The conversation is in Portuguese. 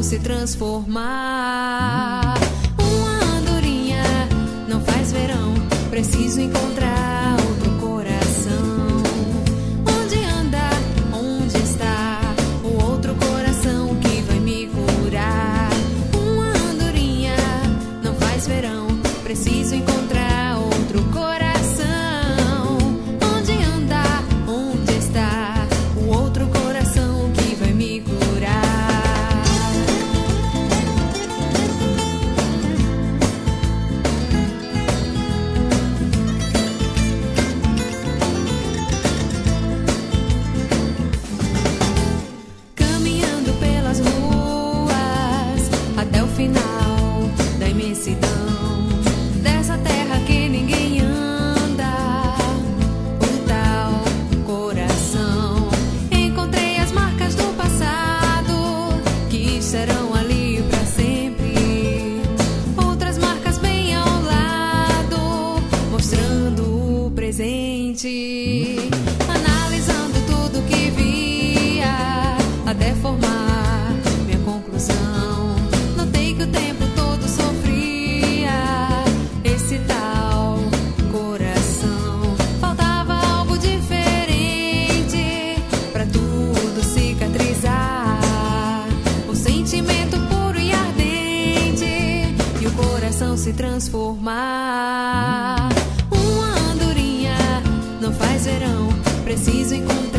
se transformar. Uma andorinha não faz verão, preciso encontrar outro coração. Onde anda? Onde está o outro coração que vai me curar? Uma andorinha não faz verão, preciso encontrar outro coração. Onde anda? Onde está o outro coração que vai me curar? Caminhando pelas ruas até o final da imensidão dessa terra que ninguém anda, o tal coração. Encontrei as marcas do passado que estarão ali pra sempre. Outras marcas bem ao lado, mostrando o presente. Analisando tudo que via até formar minha conclusão. Notei que o tempo todo sofria esse tal coração. Faltava algo diferente pra tudo cicatrizar. O sentimento puro e ardente e o coração se transformar. Uma andorinha não faz verão, preciso encontrar